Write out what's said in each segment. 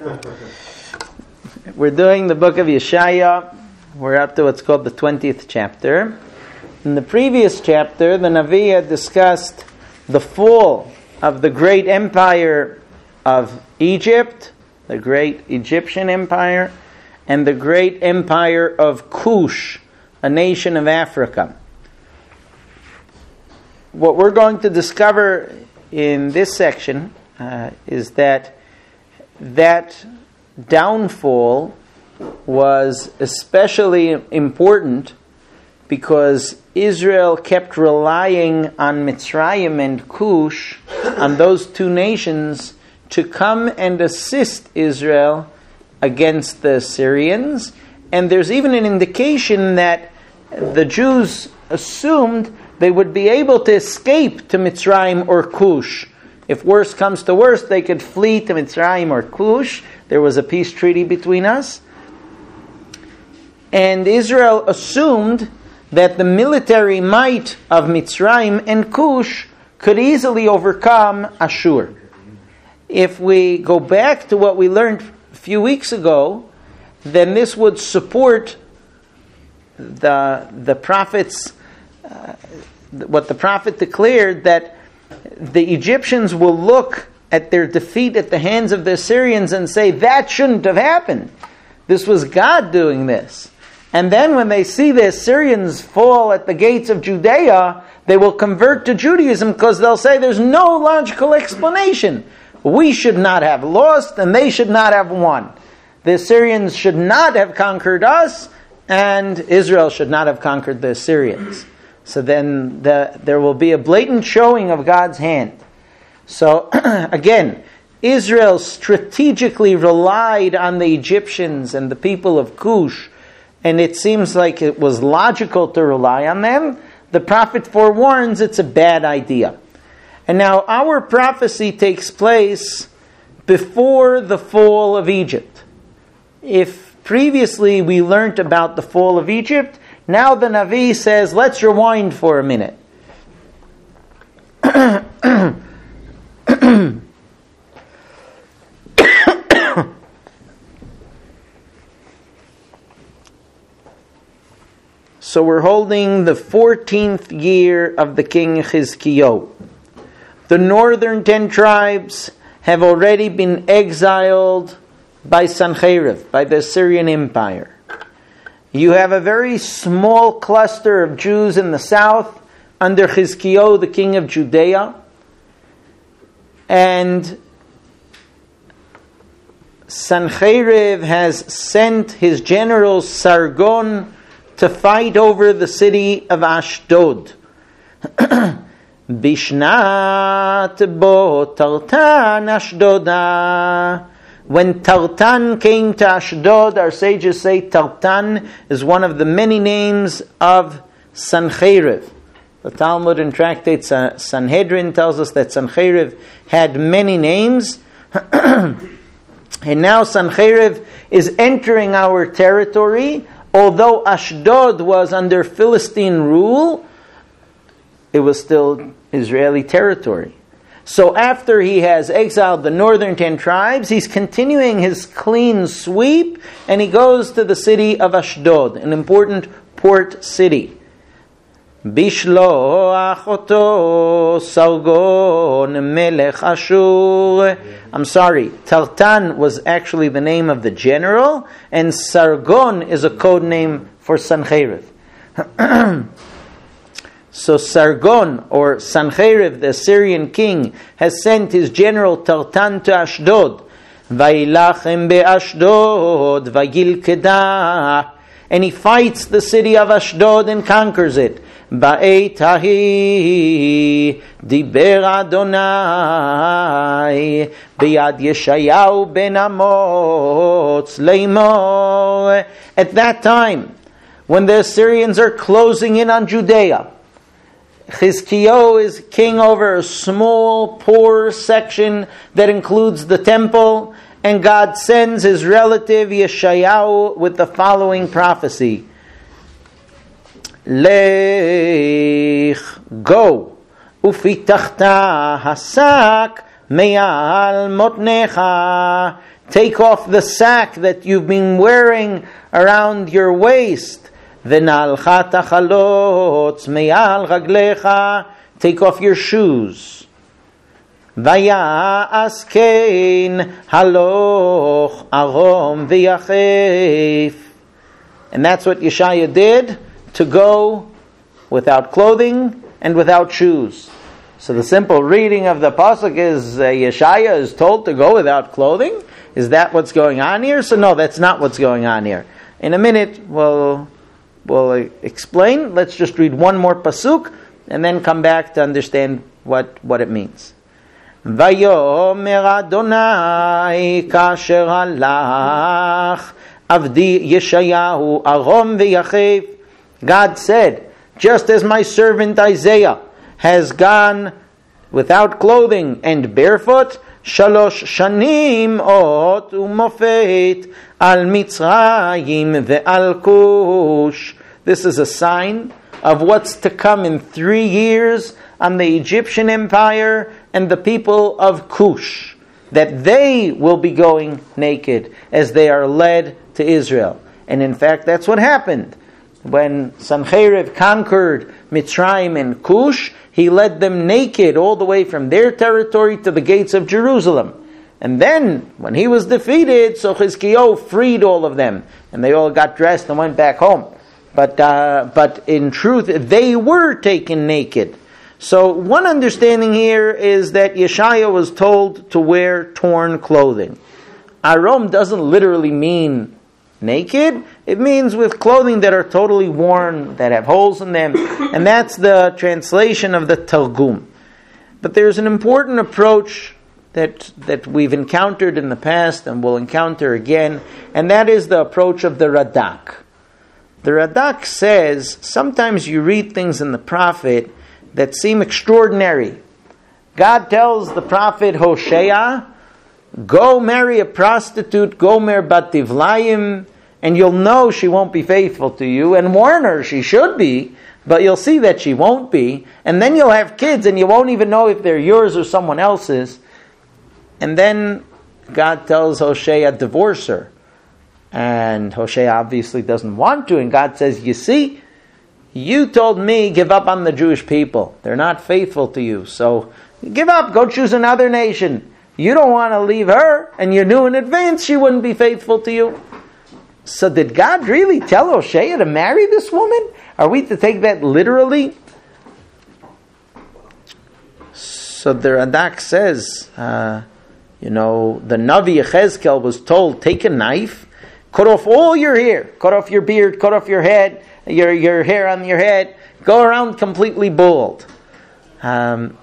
We're doing the book of Yeshaya. We're up to what's called the 20th chapter. In the previous chapter, the Navi had discussed the fall of the great empire of Egypt, the great Egyptian empire, and the great empire of Cush, a nation of Africa. What we're going to discover in this section is that downfall was especially important because Israel kept relying on Mitzrayim and Cush, on those two nations, to come and assist Israel against the Assyrians. And there's even an indication that the Jews assumed they would be able to escape to Mitzrayim or Cush. If worse comes to worse, they could flee to Mitzrayim or Cush. There was a peace treaty between us. And Israel assumed that the military might of Mitzrayim and Cush could easily overcome Ashur. If we go back to what we learned a few weeks ago, then this would support the prophet's what the prophet declared, that the Egyptians will look at their defeat at the hands of the Assyrians and say, that shouldn't have happened. This was God doing this. And then when they see the Assyrians fall at the gates of Judea, they will convert to Judaism because they'll say there's no logical explanation. We should not have lost and they should not have won. The Assyrians should not have conquered us and Israel should not have conquered the Assyrians. So then there will be a blatant showing of God's hand. So again, Israel strategically relied on the Egyptians and the people of Cush, and it seems like it was logical to rely on them. The prophet forewarns it's a bad idea. And now our prophecy takes place before the fall of Egypt. If previously we learned about the fall of Egypt, now the Navi says, let's rewind for a minute. So we're holding the 14th year of the king Chizkiyahu. The northern 10 tribes have already been exiled by Sancheriv, by the Assyrian Empire. You have a very small cluster of Jews in the south under Chizkiyahu, the king of Judea. And Sancheriv has sent his general Sargon to fight over the city of Ashdod. Bishnat bo Tartan Ashdoda. When Tartan came to Ashdod, our sages say Tartan is one of the many names of Sancheriv. The Talmud and tractate Sanhedrin tells us that Sancheriv had many names. And now Sancheriv is entering our territory. Although Ashdod was under Philistine rule, it was still Israeli territory. So after he has exiled the northern 10 tribes, he's continuing his clean sweep, and he goes to the city of Ashdod, an important port city. Bishloach oto Sargon melech Ashur. I'm sorry, Tartan was actually the name of the general, and Sargon is a code name for Sancheriv. So Sargon, or Sancheriv, the Assyrian king, has sent his general Tartan to Ashdod. Vailachem be'Ashdod vayilkedah. And he fights the city of Ashdod and conquers it. Ba'et hahi diber Adonai biyad Yeshayahu ben Amoz leimor. At that time, when the Assyrians are closing in on Judea, Chizkiyahu is king over a small, poor section that includes the temple, and God sends his relative Yeshayahu with the following prophecy. Lech, go, ufitachta hasak meyal motnecha. Take off the sack that you've been wearing around your waist. V'na'alcha tachalotz me'al raglecha. Take off your shoes. Vaya'as kein haloch arom v'yachef. And that's what Yeshaya did, to go without clothing and without shoes. So the simple reading of the pasuk is Yeshaya is told to go without clothing. Is that what's going on here? So no, that's not what's going on here. In a minute, we'll explain. Let's just read one more pasuk and then come back to understand what it means. Vayomer Adonai kasher halach avdi Yeshayahu arom v'yachev. God said, just as my servant Isaiah has gone without clothing and barefoot, shalosh shanim ot umofet al Mitzrayim ve'al Kush. This is a sign of what's to come in 3 years on the Egyptian Empire and the people of Cush, that they will be going naked as they are led to Israel. And in fact, that's what happened. When Sancheriv conquered Mitzrayim and Cush, he led them naked all the way from their territory to the gates of Jerusalem. And then, when he was defeated, so Chizkiyahu freed all of them, and they all got dressed and went back home. But in truth, they were taken naked. So one understanding here is that Yeshaya was told to wear torn clothing. Arom doesn't literally mean naked. It means with clothing that are totally worn, that have holes in them. And that's the translation of the Targum. But there's an important approach that we've encountered in the past and will encounter again, and that is the approach of the Radak. The Radak says, sometimes you read things in the prophet that seem extraordinary. God tells the prophet Hosea, go marry a prostitute, Gomer bat Divlayim, and you'll know she won't be faithful to you, and warn her she should be, but you'll see that she won't be, and then you'll have kids and you won't even know if they're yours or someone else's. And then God tells Hosea, divorce her. And Hosea obviously doesn't want to, and God says, you see, you told me give up on the Jewish people. They're not faithful to you, so give up, go choose another nation. You don't want to leave her, and you knew in advance she wouldn't be faithful to you. So did God really tell Hosea to marry this woman? Are we to take that literally? So the Radak says, the Navi Yechezkel was told, take a knife, cut off all your hair, cut off your beard, cut off your head, your hair on your head, go around completely bald. God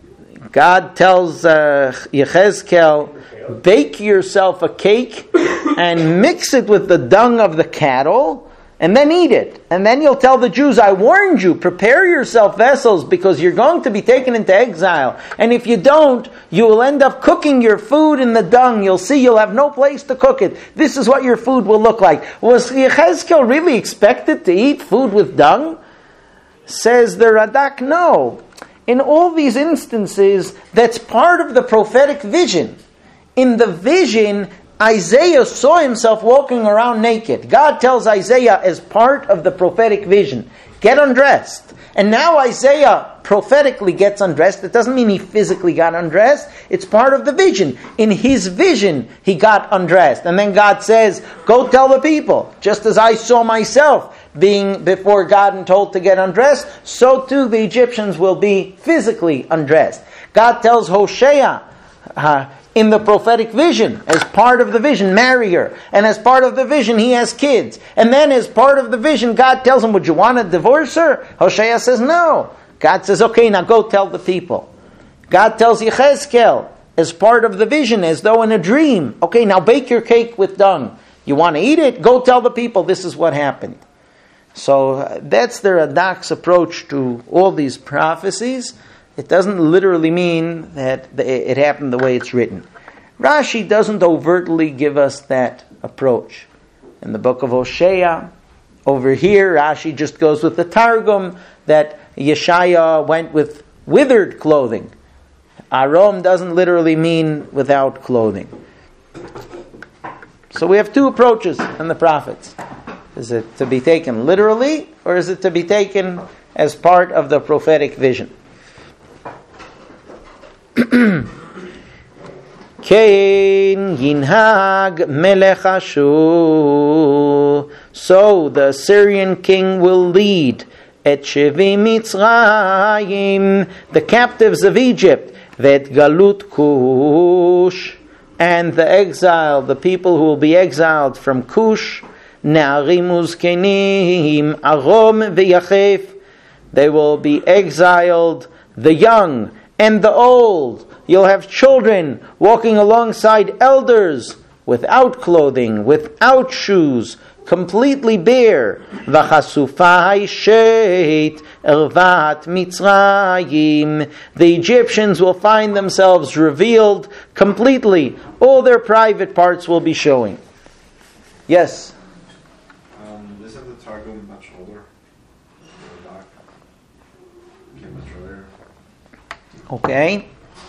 tells Yechezkel, bake yourself a cake and mix it with the dung of the cattle and then eat it. And then you'll tell the Jews, I warned you, prepare yourself vessels because you're going to be taken into exile. And if you don't, you will end up cooking your food in the dung. You'll see you'll have no place to cook it. This is what your food will look like. Was Yechezkel really expected to eat food with dung? Says the Radak, no. In all these instances, that's part of the prophetic vision. In the vision, Isaiah saw himself walking around naked. God tells Isaiah as part of the prophetic vision, get undressed. And now Isaiah prophetically gets undressed. It doesn't mean he physically got undressed. It's part of the vision. In his vision, he got undressed. And then God says, go tell the people. Just as I saw myself being before God and told to get undressed, so too the Egyptians will be physically undressed. God tells Hosea, in the prophetic vision, as part of the vision, marry her. And as part of the vision, he has kids. And then as part of the vision, God tells him, would you want to divorce her? Hosea says, no. God says, okay, now go tell the people. God tells Yechezkel, as part of the vision, as though in a dream, okay, now bake your cake with dung. You want to eat it? Go tell the people this is what happened. So that's the Radak's approach to all these prophecies. It doesn't literally mean that it happened the way it's written. Rashi doesn't overtly give us that approach. In the book of Hosea, over here, Rashi just goes with the Targum that Yeshaya went with withered clothing. Arom doesn't literally mean without clothing. So we have two approaches in the prophets. Is it to be taken literally, or is it to be taken as part of the prophetic vision? Kain yinhag melech Ashur. So the Assyrian king will lead et shevi Mitzrayim, the captives of Egypt, vet galut Kush, and the exile, the people who will be exiled from Cush, Na'arim uzkenim, Arom v'yachef. They will be exiled, the young and the old. You'll have children walking alongside elders, without clothing, without shoes, completely bare. V'chasufai sheit ervat Mitzrayim. The Egyptians will find themselves revealed completely. All their private parts will be showing. Yes? Isn't the Targum much older? Okay, much earlier. Okay.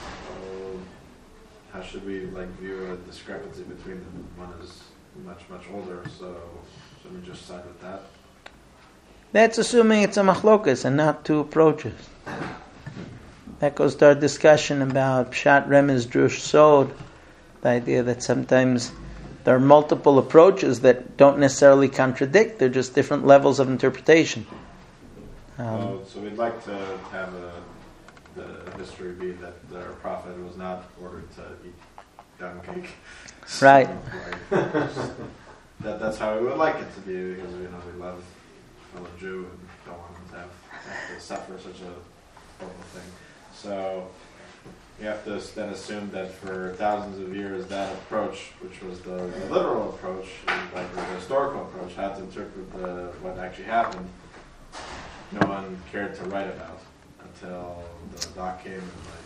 How should we view a discrepancy between them? One is much older, so should we just side with that? That's assuming it's a machlokas and not two approaches. That goes to our discussion about Pshat, Remez, Drush, Sod. The idea that sometimes there are multiple approaches that don't necessarily contradict. They're just different levels of interpretation. So we'd like to have the history be that the prophet was not ordered to eat down cake. Right. That's how we would like it to be, because we love fellow Jew and don't want them to have to suffer such a horrible thing. So you have to then assume that for thousands of years that approach, which was the literal approach, the historical approach, how to interpret what actually happened, no one cared to write about until the doc came and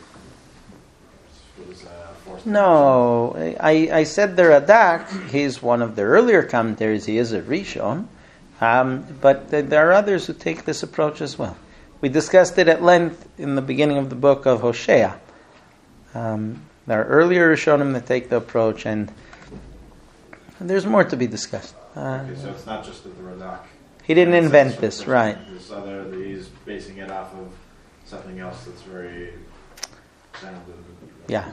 was forced. No, I said the Radak, he's one of the earlier commentaries, he is a Rishon, but there are others who take this approach as well. We discussed it at length in the beginning of the book of Hosea. There are earlier Rishonim that take the approach, and there's more to be discussed. Okay, so it's not just the Radak. He didn't invent this, right? He's basing it off of something else that's very sound. Yeah.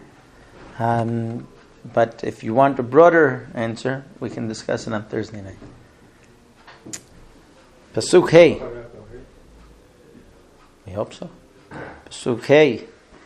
But if you want a broader answer, we can discuss it on Thursday night. Pasuk Hey. We hope so. Pasuk Hey.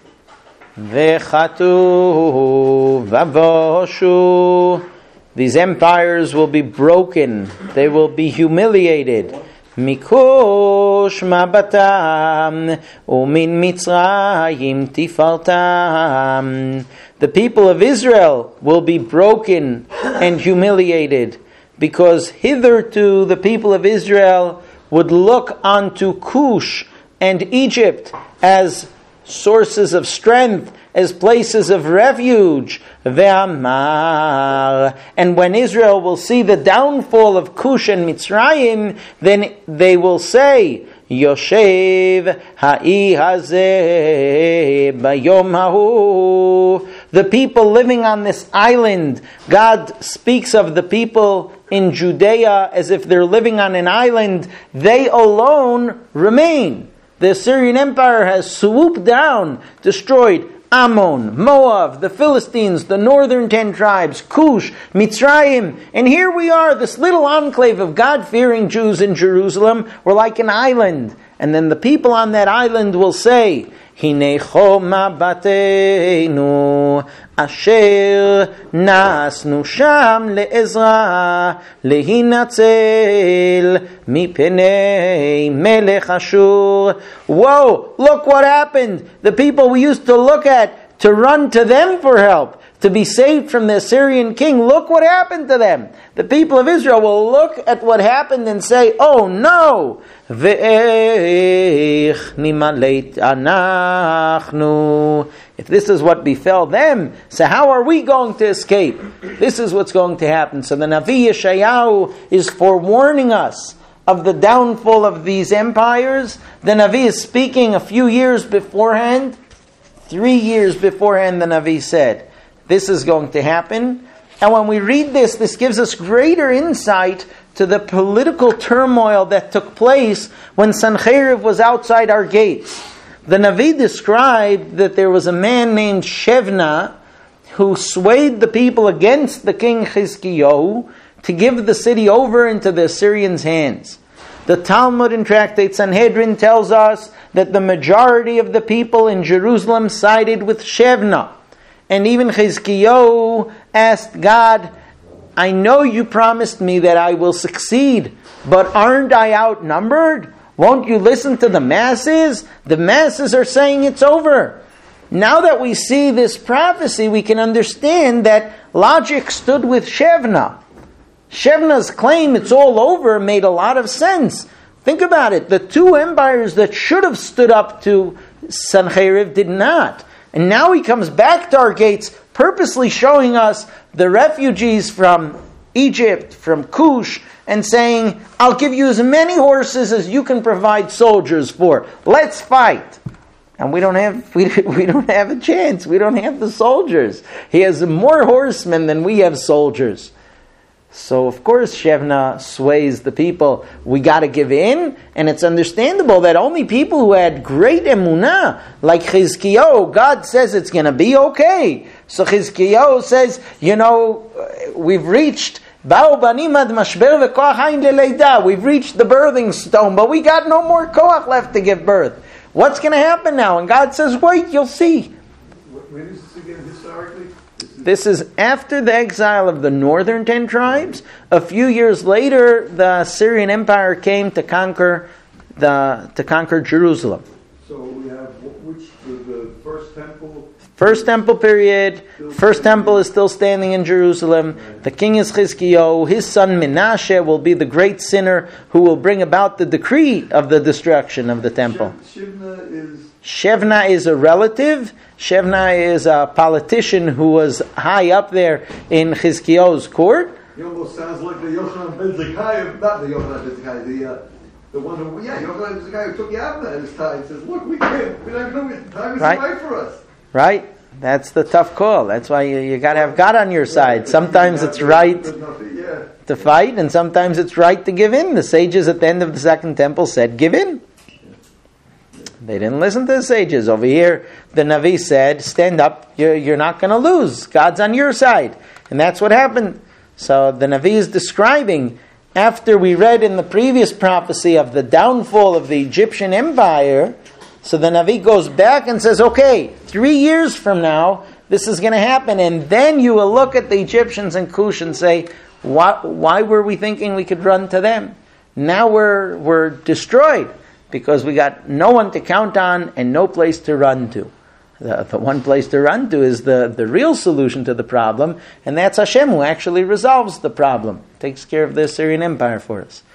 Vechatu vavoshu. These empires will be broken. They will be humiliated. Mikush mabatam umin Mitzrayim tifartam. The people of Israel will be broken and humiliated, because hitherto the people of Israel would look onto Cush and Egypt as sources of strength, as places of refuge. Ve'amar. And when Israel will see the downfall of Cush and Mitzrayim, then they will say, Yoshev ha'i hazeh bayom hahu. The people living on this island, God speaks of the people in Judea as if they're living on an island. They alone remain. The Assyrian Empire has swooped down, destroyed Ammon, Moab, the Philistines, the northern 10 tribes, Cush, Mitzrayim. And here we are, this little enclave of God-fearing Jews in Jerusalem. We're like an island. And then the people on that island will say, Hinecho mabateinu asher nasnu sham le'ezra lehinatzel mipenei melech Ashur. Whoa, look what happened. The people we used to look at to run to them for help, to be saved from the Assyrian king. Look what happened to them. The people of Israel will look at what happened and say, oh no! If this is what befell them, so how are we going to escape? This is what's going to happen. So the Navi Yeshayahu is forewarning us of the downfall of these empires. The Navi is speaking a few years beforehand. 3 years beforehand, the Navi said, this is going to happen. And when we read this, this gives us greater insight to the political turmoil that took place when Sancherib was outside our gates. The Navi described that there was a man named Shevna who swayed the people against the king Chizkiyahu to give the city over into the Assyrians' hands. The Talmud in Tractate Sanhedrin tells us that the majority of the people in Jerusalem sided with Shevna. And even Chizkiyahu asked God, I know you promised me that I will succeed, but aren't I outnumbered? Won't you listen to the masses? The masses are saying it's over. Now that we see this prophecy, we can understand that logic stood with Shevna. Shevna's claim it's all over made a lot of sense. Think about it. The two empires that should have stood up to Sancherib did not. And now he comes back to our gates, purposely showing us the refugees from Egypt, from Cush, and saying, I'll give you as many horses as you can provide soldiers for. Let's fight. And we don't have a chance. We don't have the soldiers. He has more horsemen than we have soldiers. So of course Shevna sways the people. We got to give in, and it's understandable that only people who had great emunah, like Chizkiyahu, God says it's going to be okay. So Chizkiyahu says, we've reached We've reached the birthing stone, but we got no more koach left to give birth. What's going to happen now? And God says, wait, you'll see. When is this again historically? This is after the exile of the northern 10 tribes. A few years later, the Syrian Empire came to conquer Jerusalem. So we have the first temple. First temple period. First temple is still standing in Jerusalem. The king is Chizkiyahu. His son Menashe will be the great sinner who will bring about the decree of the destruction of the temple. Shevna is a relative. Shevna is a politician who was high up there in Chizkiyahu's court. He almost sounds like the Yochanan ben Zakkai, not the Yochanan ben Zakkai, the one who, Yochanan ben Zakkai who took Yavna at his time, says, look, we don't even know if time is right for us. Right? That's the tough call. That's why you got to have God on your side. Sometimes it's right to fight, and sometimes it's right to give in. The sages at the end of the second temple said, give in. They didn't listen to the sages. Over here, the Navi said, stand up, you're not going to lose. God's on your side. And that's what happened. So the Navi is describing, after we read in the previous prophecy of the downfall of the Egyptian Empire, so the Navi goes back and says, okay, 3 years from now, this is going to happen. And then you will look at the Egyptians in Cush and say, why were we thinking we could run to them? Now we're destroyed because we got no one to count on and no place to run to. The one place to run to is the real solution to the problem, and that's Hashem, who actually resolves the problem, takes care of the Assyrian Empire for us.